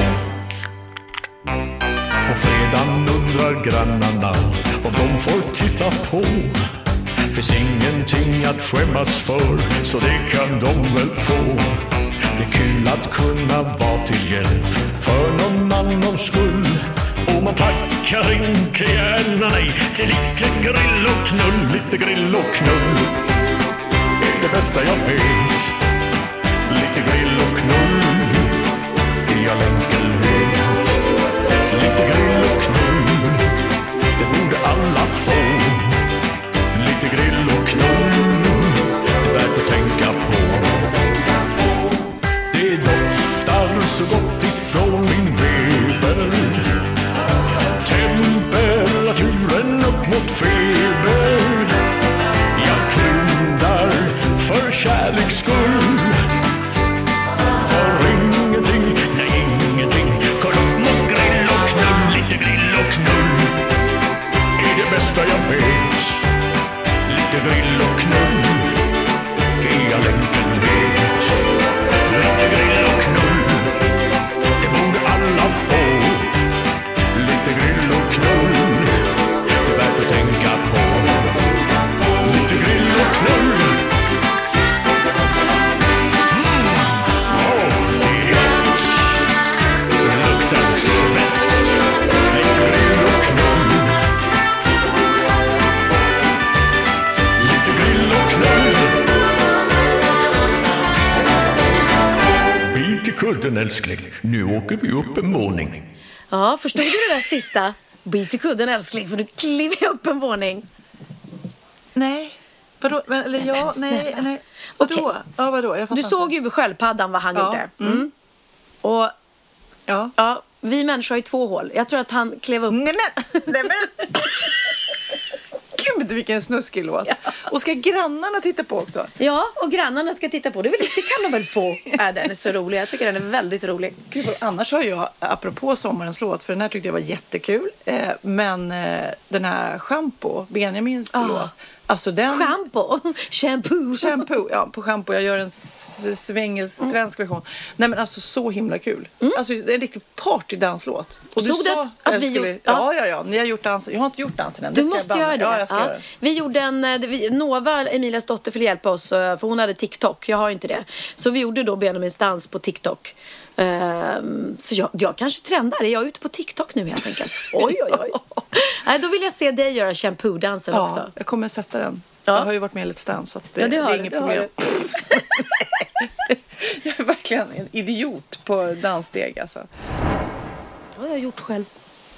På fredagen undrar grannarna om de får titta på. Finns ingenting att skämmas för, så det kan de väl få. Det är kul att kunna vara till hjälp för någon annans skull. Och man tackar inte gärna nej till lite grill och knull. Lite grill och knull är det bästa jag vet. Lite grill och knull i all enkelhet. Lite grill och knull, det borde alla få. Lite grill och knull, det är värt att tänka på. Det doftar så gott ifrån min Weber. Temperaturen upp mot feber. Jag knundar för kärleks skull. För ingenting, nej ingenting. Koll upp mot grill och knull. Lite grill och knull är det bästa jag vet. Lite grill och knull i all enkelhet. Lite grill och knull, det borde alla få. Lite grill och knull, det är värt att tänka på. Lite grill och knull. Det är gott, det luktar svett. Lite grill och knull. Lite grill och knull. Bit i kudden älskling, nu åker vi upp en våning. Ja, förstod du det där sista? Bit i kudden älskling, för du kliver upp en våning. Nej. Vadå? Eller ja, nej. Vadå? Okej. Ja, vadå? Jag fattar Du såg inte. ju sköldpaddan vad han gjorde. Och Ja. vi människor har ju 2 hål. Jag tror att han klev upp. Nej men. Gud, vilken snuskig låt. Ja. Och ska grannarna titta på också? Ja, och grannarna ska titta på. Det kan de väl få. Den är så rolig. Jag tycker den är väldigt rolig. Gud, annars har jag, apropå sommarens låt, för den här tyckte jag var jättekul. Men den här Shampoo, Benjamins låt. Alltså den... Shampoo, ja, på shampoo. Jag gör en svensk version. Nej men alltså så himla kul. Alltså det är en riktigt partydanslåt. Och såg du att vi gjorde... Ja. Ni har gjort dansen. Jag har inte gjort dansen än. Du måste göra det. Ja, jag ska göra det. Vi gjorde Nova, Emilias dotter, för hjälpa oss. För hon hade TikTok. Jag har inte det. Så vi gjorde då Benjamins dans på TikTok. Så jag kanske trendar. Jag är ute på TikTok nu helt enkelt. Oj. Nej, då vill jag se dig göra shampoo-dansen också. Jag kommer sätta den. Jag har ju varit med i Let's Dance, så det är inget problem. Jag är verkligen en idiot på danssteg alltså. Det har jag gjort själv.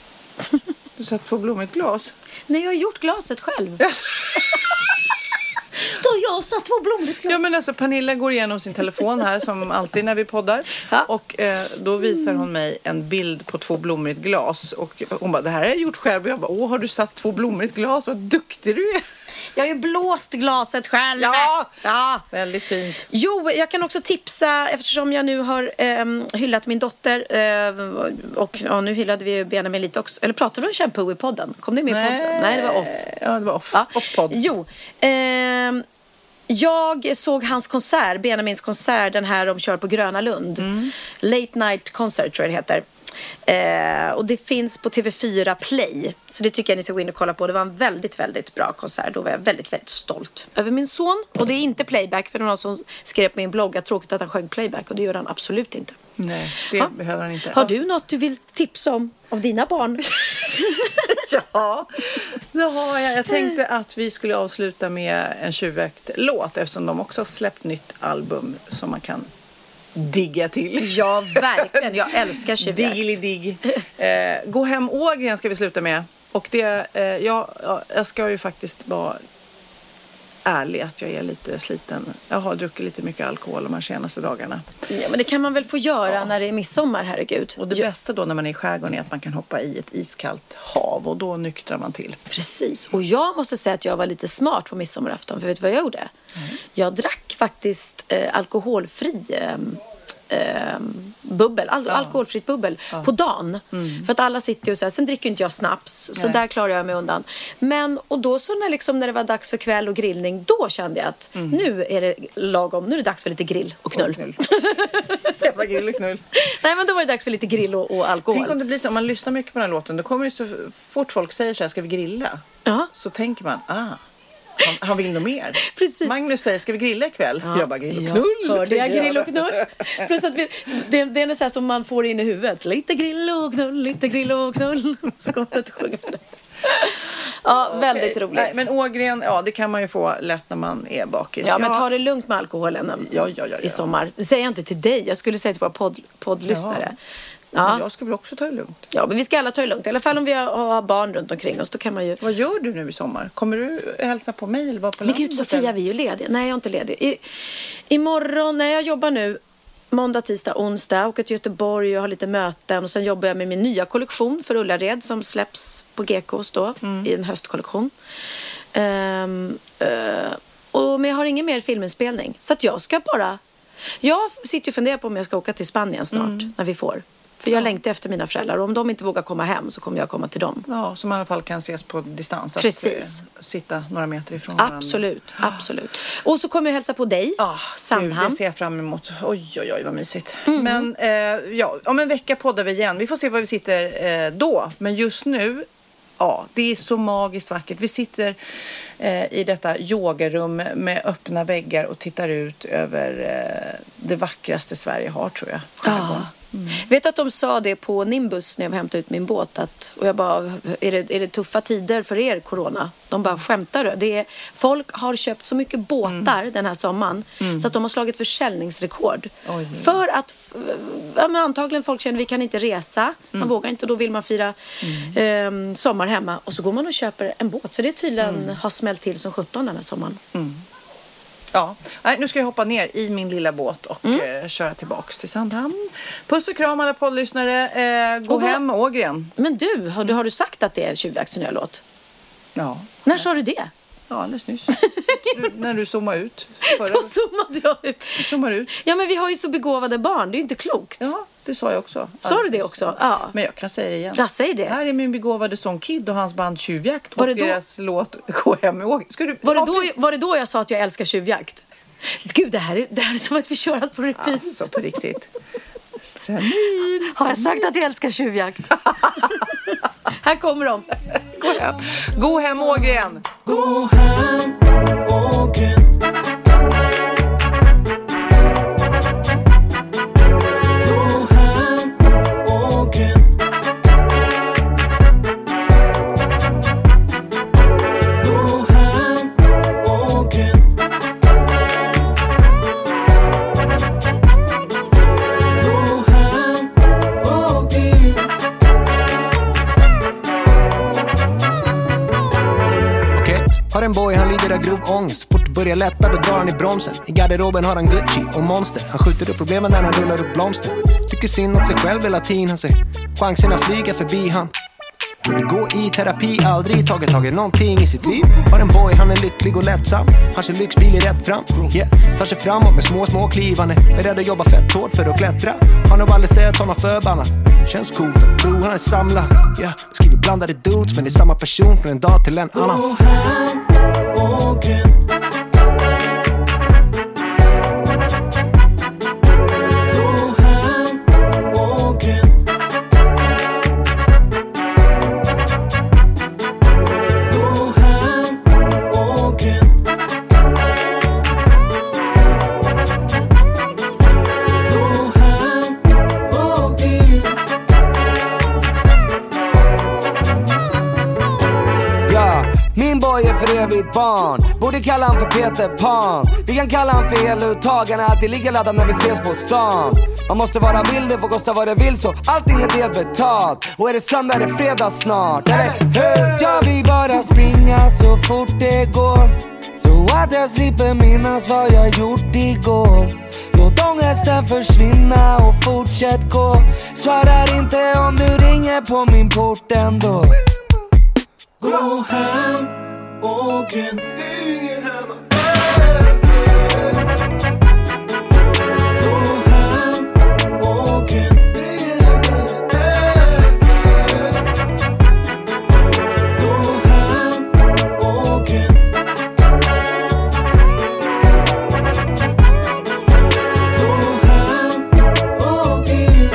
Du satt på blommigt glas? Nej, jag har gjort glaset själv. Då har jag satt 2 blommigt glas. Ja, men alltså Pernilla går igenom sin telefon här som alltid när vi poddar. Ja. Och då visar hon mig en bild på 2 blommor i ett glas. Och hon bara, det här har jag gjort själv. Och jag bara, har du satt 2 blommor i ett glas? Vad duktig du är. Jag har ju blåst glaset själv. Ja, väldigt fint. Jo, jag kan också tipsa, eftersom jag nu har hyllat min dotter. Och nu hyllade vi Benjamin lite också. Eller pratade vi om shampoo i podden? Kom det med i podden? Nej, det var off. Ja, det var off. Ja. Off-podd. Jo, jag såg hans konsert, Benjamins konsert, den här de kör på Gröna Lund. Late Night Concert tror jag det heter. Och det finns på TV4 Play. Så det tycker jag ni ska gå in och kolla på. Det var en väldigt, väldigt bra konsert. Då var jag väldigt, väldigt stolt över min son. Och det är inte playback, för någon som skrev på min blogg att tråkigt att han sjöng playback. Och det gör han absolut inte. Nej, det behöver han inte. Har du något du vill tipsa om av dina barn? Ja, det har jag. Jag tänkte att vi skulle avsluta med en tjuvjakt-låt, eftersom de också har släppt nytt album som man kan digga till. Ja, verkligen. Jag älskar tjuvjakt. Diggly-digg. Gå hem Ågren ska vi sluta med. Och det, jag ska ju faktiskt vara ärlig att jag är lite sliten. Jag har druckit lite mycket alkohol de här senaste dagarna. Ja, men det kan man väl få göra när det är midsommar, herregud. Och det bästa då när man är i skärgården är att man kan hoppa i ett iskallt hav och då nyktrar man till. Precis. Och jag måste säga att jag var lite smart på midsommarafton. För vet du vad jag gjorde? Jag drack faktiskt alkoholfri bubbel, alkoholfritt bubbel på dagen. För att alla sitter och så här, sen dricker inte jag snaps. Så där klarar jag mig undan. Men, och då så när det var dags för kväll och grillning, då kände jag att nu är det lagom, nu är det dags för lite grill och knull. Det var grill och knull. Nej, men då var det dags för lite grill och alkohol. Tänk om det blir så, om man lyssnar mycket på den här låten, då kommer det så fort folk säger så här, ska vi grilla? Ja. Så tänker man, han vill nog mer. Precis. Magnus säger, ska vi grilla ikväll? Ja. Jag bara, grill och knull. Hörde jag grill och knull? Plus att det är så här som man får in i huvudet. Lite grill och knull, lite grill och knull. Så kommer jag att sjunga för det. Ja, väldigt roligt. Nej, men Ågren, det kan man ju få lätt när man är bakis. Ja, men ta det lugnt med alkoholen i sommar. Det säger jag inte till dig. Jag skulle säga till våra poddlyssnare. Ja. Jag skulle också ta det lugnt. Ja, men vi ska alla ta det lugnt. I alla fall om vi har barn runt omkring oss. Då kan man ju... Vad gör du nu i sommar? Kommer du hälsa på mig eller vara på landet? Men gud, Sofia, vi är ju lediga. Nej, jag är inte ledig. Imorgon, när jag jobbar nu, måndag, tisdag, onsdag, åker till Göteborg och har lite möten. Och sen jobbar jag med min nya kollektion för Ullared som släpps på GKs då, i en höstkollektion. Men jag har ingen mer filminspelning. Så att jag ska bara... Jag sitter och funderar på om jag ska åka till Spanien snart, när vi får. För jag längtar efter mina föräldrar. Och om de inte vågar komma hem så kommer jag komma till dem. Ja, så man i alla fall kan ses på distans. Precis. Att sitta några meter ifrån varandra. Absolut. Och så kommer jag hälsa på dig, Sandhamn. Det ser jag fram emot. Oj, vad mysigt. Men om en vecka poddar vi igen. Vi får se var vi sitter då. Men just nu, det är så magiskt vackert. Vi sitter i detta yogarum med öppna väggar och tittar ut över det vackraste Sverige har, tror jag. Vet att de sa det på Nimbus när jag hämtade ut min båt och jag bara, är det tuffa tider för er, corona? De bara, skämtar du? Folk har köpt så mycket båtar den här sommaren så att de har slagit försäljningsrekord. För att antagligen folk känner vi kan inte resa, man vågar inte, då vill man fira sommar hemma och så går man och köper en båt. Så det tydligen har smält till som 17 den här sommaren. Ja, nu ska jag hoppa ner i min lilla båt och köra tillbaks till Sandhamn. Puss och kram alla poddlyssnare. Gå hem Ågren. Men du, har du sagt att det är en tjuvjaktsnölåt? Ja. När sa du det? Ja, alldeles nyss. När du zoomade ut. Då zoomade jag ut. Du zoomar ut. Ja, men vi har ju så begåvade barn. Det är ju inte klokt. Ja, det sa jag också. Sa du det också? Ja. Men jag kan säga det igen. Jag säger det. Här är min begåvade son Kid och hans band Tjuvjakt. Var och det deras låt Gå hem med Ågren. Var det då jag sa att jag älskar tjuvjakt? Gud, det här är som att vi kör allt på repeat. Alltså, på riktigt. Senil. Har jag sagt att jag älskar tjuvjakt? Här kommer de. Gå hem Ågren. Gå hem Ågren. Gå hem Ågren. Gå hem Ågren. Har en boy, han lider av grov ångest. Fort börjar lätta, då drar han i bromsen. I garderoben har han Gucci och Monster. Han skjuter upp problemen när han rullar upp blomster. Tycker synd om sig själv hela tiden. Han ser chanserna flyga förbi han. Borde gå i terapi, aldrig tagit någonting i sitt liv. Har en boy, han är lycklig och lättsam. Han kör lyxbil i rätt fram, tar sig framåt med små kliv. Han är beredd att jobba fett hårt för att klättra. Har nog aldrig sett honom förbannad. Känns cool för bro, han är samlad. Skriver blandade dudes, men det är samma person från en dag till en annan. Gå hem och grin. Min boy är för evigt barn. Borde kalla han för Peter Pan. Vi kan kalla han för eluttagarna. Alltid ligga laddad när vi ses på stan. Man måste vara vild, det får kosta vad det vill. Så allting är delbetalt. Och är det söndag är det fredag snart. Eller hur? Jag vill bara springa så fort det går, så att jag slipper minnas vad jag gjort igår. Låt ångesten försvinna och fortsätt gå. Svarar inte om du ringer på min port ändå. Gå hem och grin. Det är ingen hemma. Gå hem och grin. Gå hem och grin. Gå hem och grin.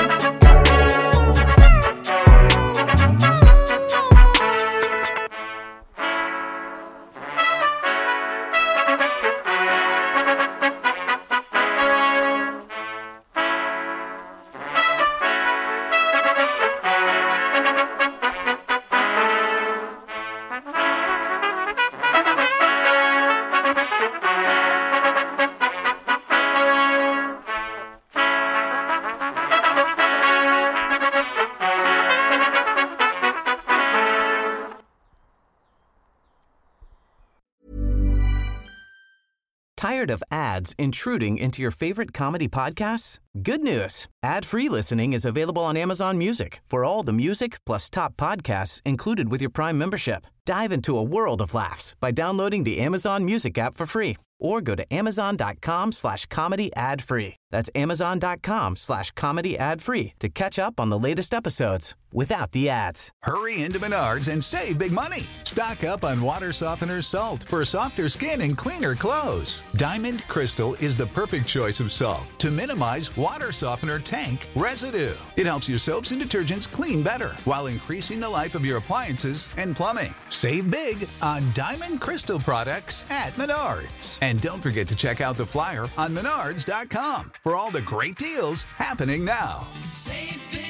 Tired of ads intruding into your favorite comedy podcasts? Good news. Ad-free listening is available on Amazon Music for all the music plus top podcasts included with your Prime membership. Dive into a world of laughs by downloading the Amazon Music app for free or go to amazon.com/comedy ad-free. That's amazon.com/comedy ad-free to catch up on the latest episodes without the ads. Hurry into Menards and save big money. Stock up on water softener salt for softer skin and cleaner clothes. Diamond Crystal is the perfect choice of salt to minimize water softener tank residue. It helps your soaps and detergents clean better while increasing the life of your appliances and plumbing. Save big on Diamond Crystal products at Menards. And don't forget to check out the flyer on menards.com for all the great deals happening now. Save big.